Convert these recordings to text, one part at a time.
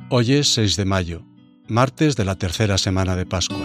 Hoy es 6 de mayo, martes de la tercera semana de Pascua.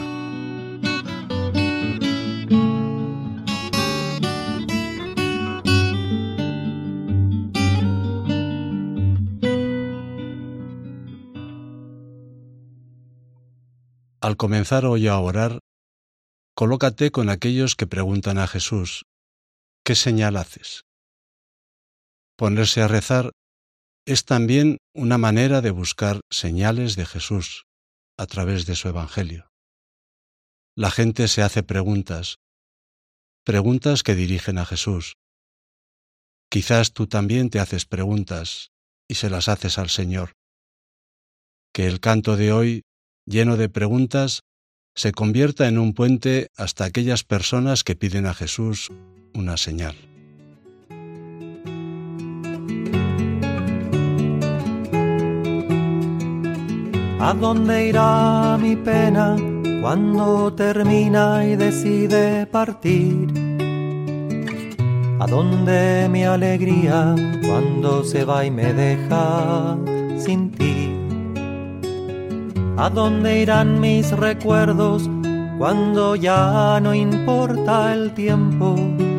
Al comenzar hoy a orar, colócate con aquellos que preguntan a Jesús: ¿qué señal haces? Ponerse a rezar es también una manera de buscar señales de Jesús a través de su Evangelio. La gente se hace preguntas que dirigen a Jesús. Quizás tú también te haces preguntas y se las haces al Señor. Que el canto de hoy, lleno de preguntas, se convierta en un puente hasta aquellas personas que piden a Jesús una señal. ¿A dónde irá mi pena cuando termina y decide partir? ¿A dónde mi alegría cuando se va y me deja sin ti? ¿A dónde irán mis recuerdos cuando ya no importa el tiempo?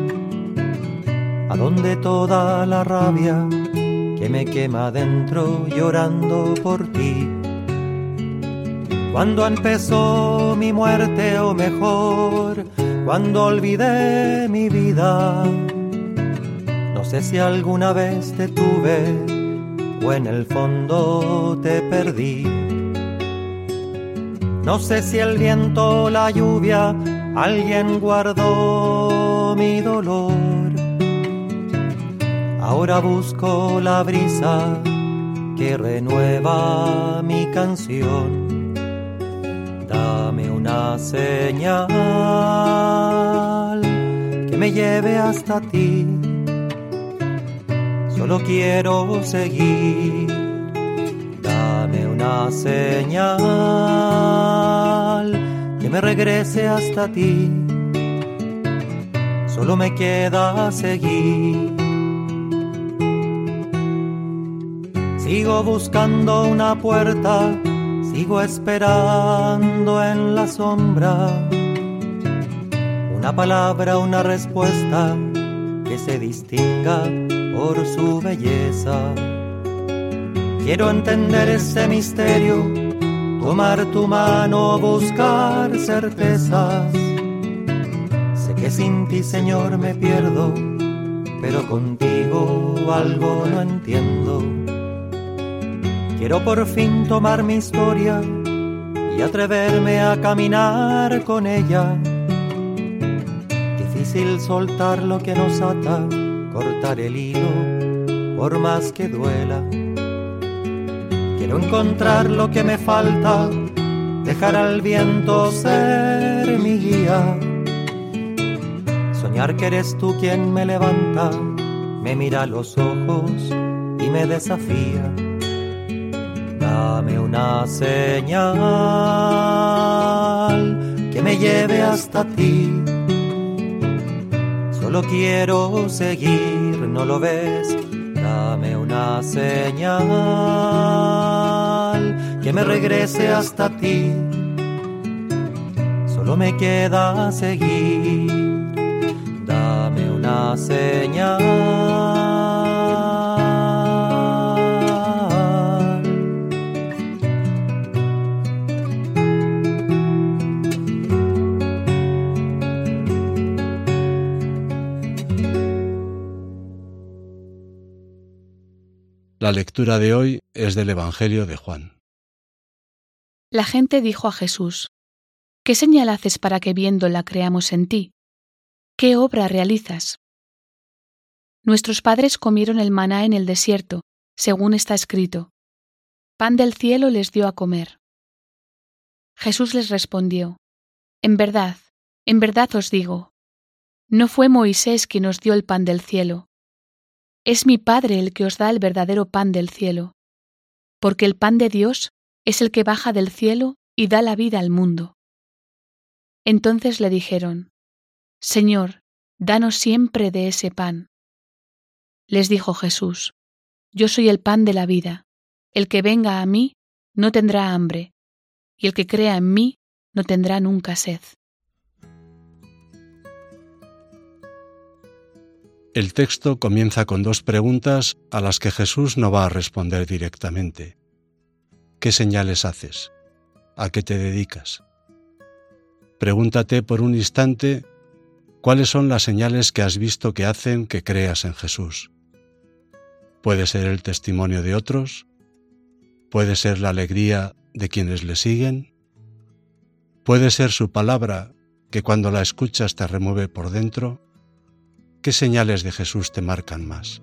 ¿A dónde toda la rabia que me quema dentro llorando por ti? ¿Cuándo empezó mi muerte o mejor, cuando olvidé mi vida? No sé si alguna vez te tuve o en el fondo te perdí. No sé si el viento o la lluvia, alguien guardó mi dolor. Ahora busco la brisa que renueva mi canción. Dame una señal que me lleve hasta ti. Solo quiero seguir. Dame una señal que me regrese hasta ti. Solo me queda seguir. Sigo buscando una puerta, sigo esperando en la sombra una palabra, una respuesta que se distinga por su belleza. Quiero entender ese misterio, tomar tu mano, buscar certezas. Sé que sin ti, Señor, me pierdo, pero contigo algo no entiendo. Quiero por fin tomar mi historia y atreverme a caminar con ella. Difícil soltar lo que nos ata, cortar el hilo por más que duela. Quiero encontrar lo que me falta, dejar al viento ser mi guía. Soñar que eres tú quien me levanta, me mira a los ojos y me desafía. Dame una señal que me lleve hasta ti. Solo quiero seguir, ¿no lo ves? Dame una señal que me regrese hasta ti. Solo me queda seguir. Dame una señal. La lectura de hoy es del Evangelio de Juan. La gente dijo a Jesús: ¿qué señal haces para que viéndola creamos en ti? ¿Qué obra realizas? Nuestros padres comieron el maná en el desierto, según está escrito: pan del cielo les dio a comer. Jesús les respondió: en verdad os digo, no fue Moisés quien os dio el pan del cielo. Es mi Padre el que os da el verdadero pan del cielo, porque el pan de Dios es el que baja del cielo y da la vida al mundo. Entonces le dijeron: Señor, danos siempre de ese pan. Les dijo Jesús: Yo soy el pan de la vida. El que venga a mí no tendrá hambre, y el que crea en mí no tendrá nunca sed. El texto comienza con dos preguntas a las que Jesús no va a responder directamente. ¿Qué señales haces? ¿A qué te dedicas? Pregúntate por un instante cuáles son las señales que has visto que hacen que creas en Jesús. Puede ser el testimonio de otros, puede ser la alegría de quienes le siguen, puede ser su palabra que cuando la escuchas te remueve por dentro. ¿Qué señales de Jesús te marcan más?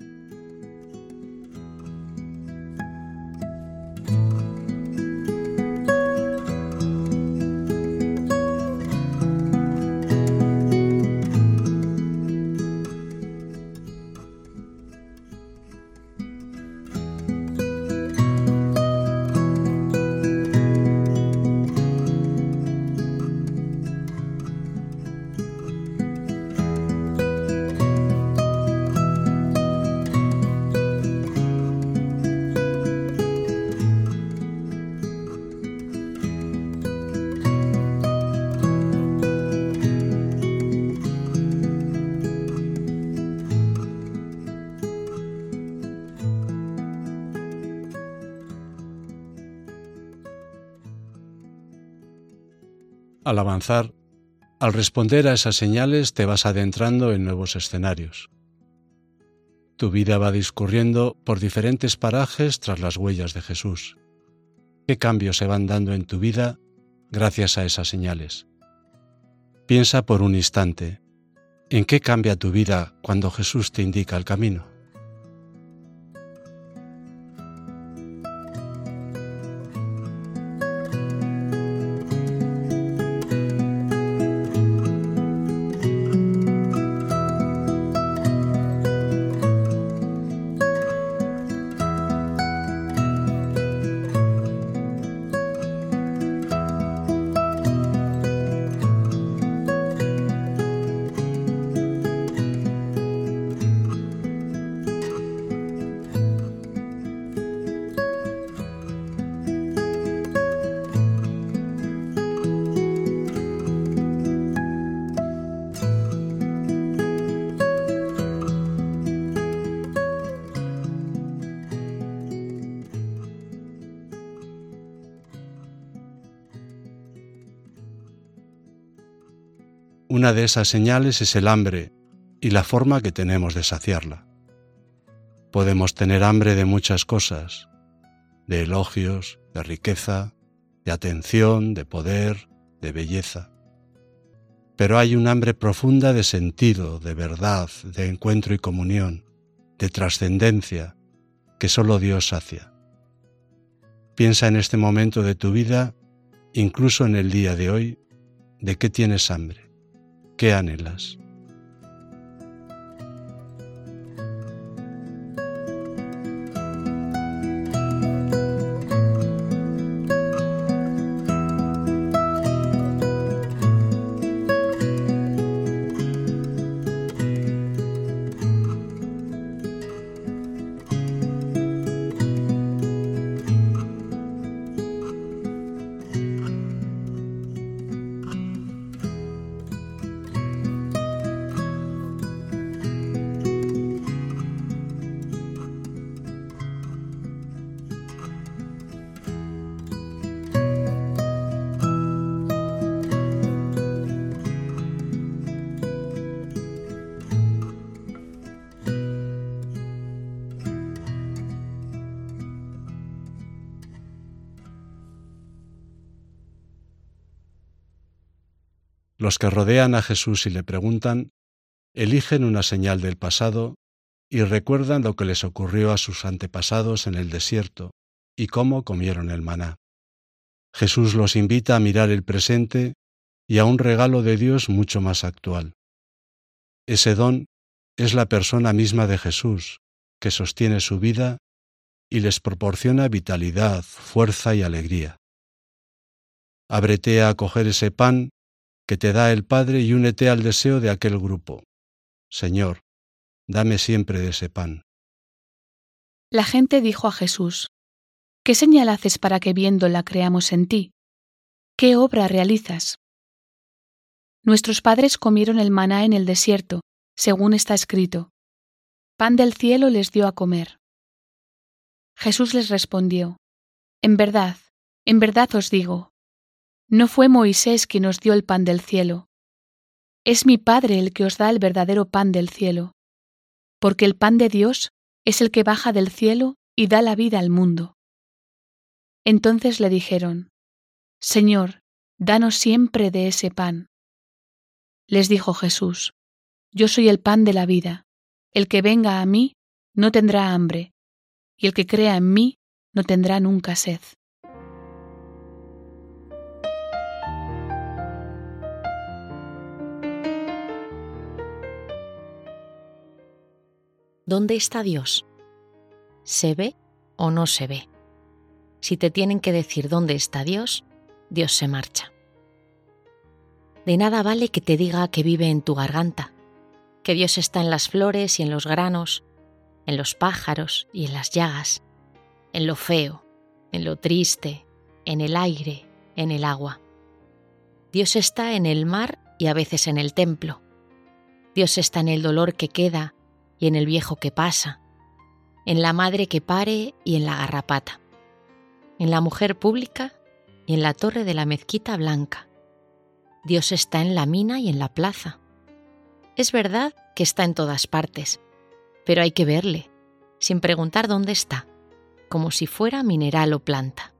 Al avanzar, al responder a esas señales te vas adentrando en nuevos escenarios. Tu vida va discurriendo por diferentes parajes tras las huellas de Jesús. ¿Qué cambios se van dando en tu vida gracias a esas señales? Piensa por un instante, ¿en qué cambia tu vida cuando Jesús te indica el camino? Una de esas señales es el hambre y la forma que tenemos de saciarla. Podemos tener hambre de muchas cosas, de elogios, de riqueza, de atención, de poder, de belleza. Pero hay un hambre profunda de sentido, de verdad, de encuentro y comunión, de trascendencia, que solo Dios sacia. Piensa en este momento de tu vida, incluso en el día de hoy, de qué tienes hambre. ¿Qué anhelas? Los que rodean a Jesús y le preguntan, eligen una señal del pasado y recuerdan lo que les ocurrió a sus antepasados en el desierto y cómo comieron el maná. Jesús los invita a mirar el presente y a un regalo de Dios mucho más actual. Ese don es la persona misma de Jesús, que sostiene su vida y les proporciona vitalidad, fuerza y alegría. Ábrete a acoger ese pan que te da el Padre y únete al deseo de aquel grupo. Señor, dame siempre de ese pan. La gente dijo a Jesús, ¿Qué señal haces para que viéndola creamos en ti? ¿Qué obra realizas? Nuestros padres comieron el maná en el desierto, según está escrito. Pan del cielo les dio a comer. Jesús les respondió: en verdad os digo, no fue Moisés quien os dio el pan del cielo. Es mi Padre el que os da el verdadero pan del cielo, porque el pan de Dios es el que baja del cielo y da la vida al mundo. Entonces le dijeron: Señor, danos siempre de ese pan. Les dijo Jesús: Yo soy el pan de la vida. El que venga a mí no tendrá hambre, y el que crea en mí no tendrá nunca sed. ¿Dónde está Dios? ¿Se ve o no se ve? Si te tienen que decir dónde está Dios, Dios se marcha. De nada vale que te diga que vive en tu garganta, que Dios está en las flores y en los granos, en los pájaros y en las llagas, en lo feo, en lo triste, en el aire, en el agua. Dios está en el mar y a veces en el templo. Dios está en el dolor que queda y en el viejo que pasa, en la madre que pare y en la garrapata, en la mujer pública y en la torre de la mezquita blanca. Dios está en la mina y en la plaza. Es verdad que está en todas partes, pero hay que verle, sin preguntar dónde está, como si fuera mineral o planta.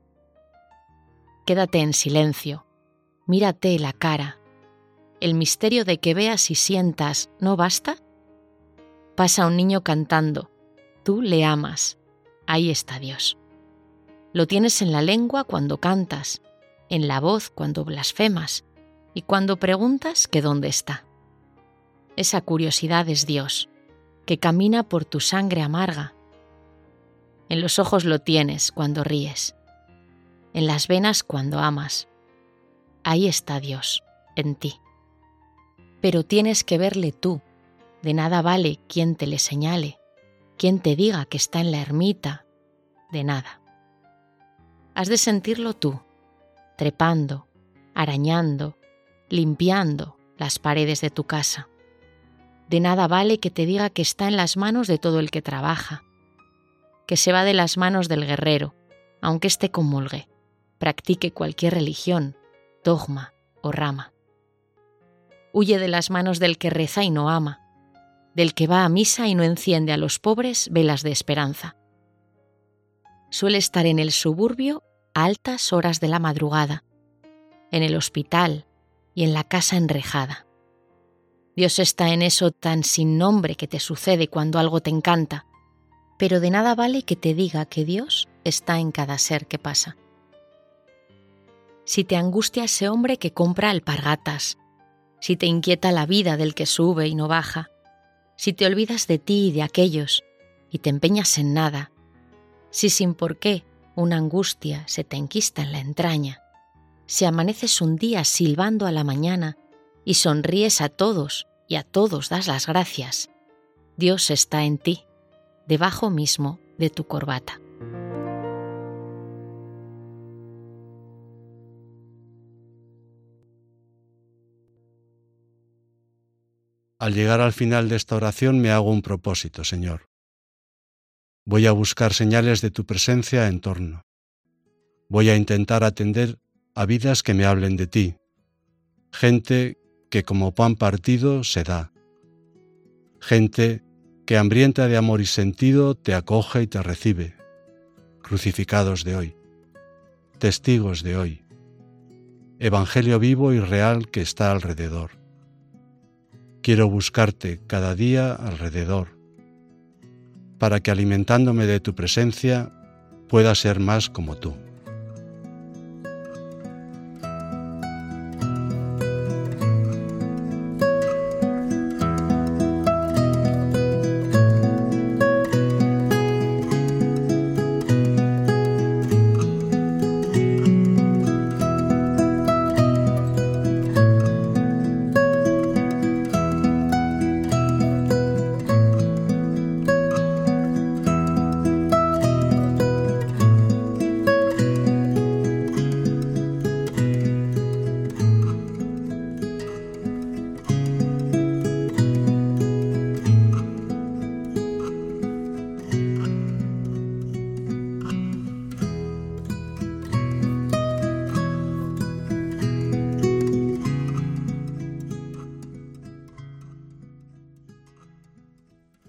Quédate en silencio, mírate la cara. ¿El misterio de que veas y sientas no basta? Pasa un niño cantando, tú le amas, ahí está Dios. Lo tienes en la lengua cuando cantas, en la voz cuando blasfemas y cuando preguntas que dónde está. Esa curiosidad es Dios, que camina por tu sangre amarga. En los ojos lo tienes cuando ríes, en las venas cuando amas. Ahí está Dios, en ti. Pero tienes que verle tú. De nada vale quien te le señale, quien te diga que está en la ermita, de nada. Has de sentirlo tú, trepando, arañando, limpiando las paredes de tu casa. De nada vale que te diga que está en las manos de todo el que trabaja, que se va de las manos del guerrero, aunque éste comulgue, practique cualquier religión, dogma o rama. Huye de las manos del que reza y no ama, del que va a misa y no enciende a los pobres velas de esperanza. Suele estar en el suburbio a altas horas de la madrugada, en el hospital y en la casa enrejada. Dios está en eso tan sin nombre que te sucede cuando algo te encanta, pero de nada vale que te diga que Dios está en cada ser que pasa. Si te angustia ese hombre que compra alpargatas, si te inquieta la vida del que sube y no baja, si te olvidas de ti y de aquellos y te empeñas en nada, si sin por qué una angustia se te enquista en la entraña, si amaneces un día silbando a la mañana y sonríes a todos y a todos das las gracias, Dios está en ti, debajo mismo de tu corbata. Al llegar al final de esta oración me hago un propósito, Señor. Voy a buscar señales de tu presencia en torno. Voy a intentar atender a vidas que me hablen de ti, gente que como pan partido se da, gente que hambrienta de amor y sentido te acoge y te recibe, crucificados de hoy, testigos de hoy, evangelio vivo y real que está alrededor. Quiero buscarte cada día alrededor, para que alimentándome de tu presencia pueda ser más como tú.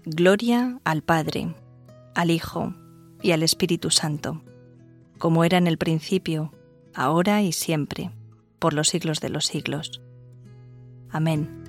Gloria al Padre, al Hijo y al Espíritu Santo, como era en el principio, ahora y siempre, por los siglos de los siglos. Amén.